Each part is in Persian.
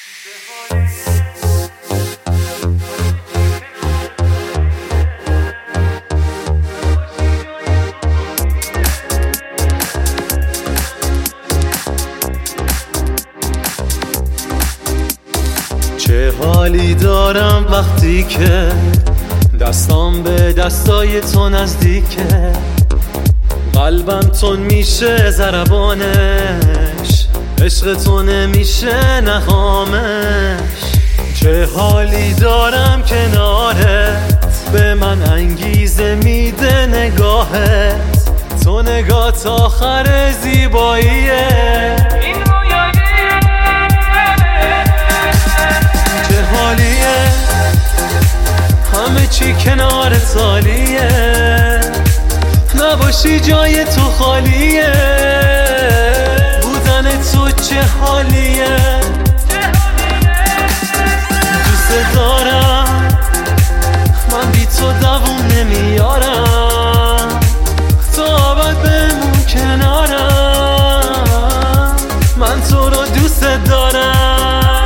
چه حالی دارم وقتی که دستام به دستای تو نزدیکه، قلبم تون میشه ضربانش، عشق تو نمیشه نهامش. چه حالی دارم کنارت، به من انگیزه میده نگاهت، تو نگاه تا آخر زیباییه. چه حالیه همه چی کنارت عالیه، نباشی جای تو خالیه، بودن تو چه حالیه. دوست دارم من بی تو دووم نمیارم، تو ابد بمون کنارم، من تو رو دوست دارم.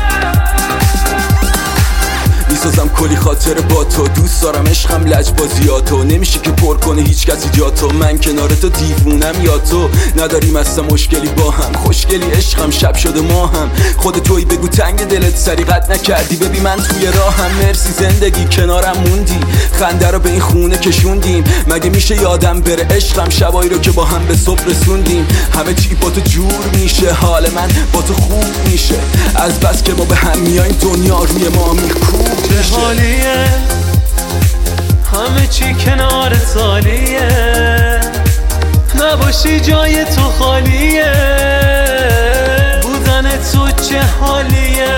میسازم کلی خاطر با تو، دوست دارم عشقم لجبازیاتو، نمیشه که پر کنه هیچ کسی جا تو، من کنار تو دیوونم یا تو نداریم اصلا مشکلی با هم، خوشگلی عشقم شب شده ما هم، خود تویی بگو تنگ دلت سریقت نکردی، ببین من توی راهم، مرسی زندگی کنارم موندی، خنده رو به این خونه کشوندیم، مگه میشه یادم بره عشقم شبایی رو که با هم به صبح رسوندیم، همه چی با تو جور میشه، حال من با تو خوب میشه، از بس که ما به هم میایم دنیا روی ما میخوب. چه حالیه همه چی کنارت عالیه، نباشی جای تو خالیه، بودن تو چه حالیه.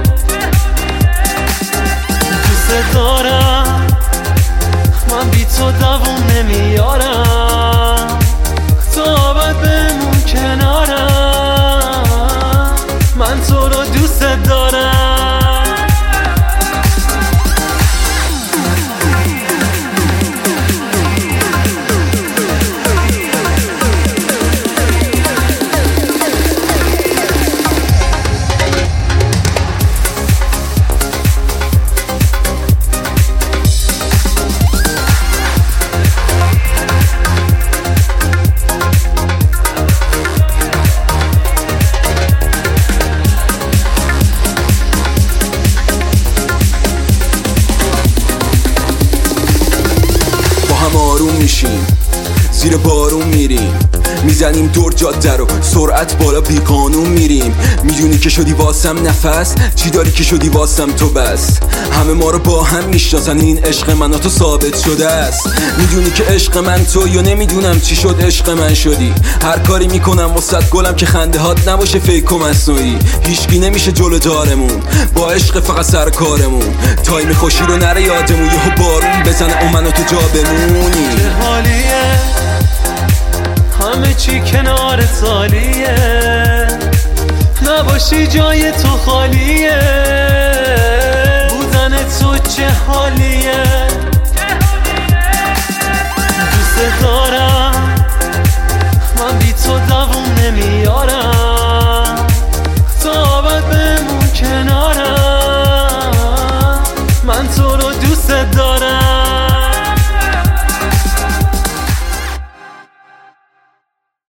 دوست دارم من بی تو دووم نمیارم، تو ابد بمون کنارم، من تو رو دوست دارم. آروم میشیم زیر بارون میریم، میزنیم دور جاده رو سرعت بالا بی قانون میریم، میدونی که شدی واسم نفس، چی داری که شدی واسم تو بس، همه ما رو با هم میشناسن این عشق من تو ثابت شده است، میدونی که عشق من تو یا نمیدونم چی شد عشق من شدی، هر کاری میکنم واسط گلم که خنده هات نباشه فیک و مصنوعی، هیچکی نمیشه جلو دارمون با عشق فقط سر کارمون، تایم خوشی رو نره یادمون یهو بارون بزنه اون منو تو جا بمونی. چه حالیه همه چی کنارت عالیه، نباشی جای تو خالیه، بودن تو چه حالیه. دوست دارم من بی تو دووم نمیارم،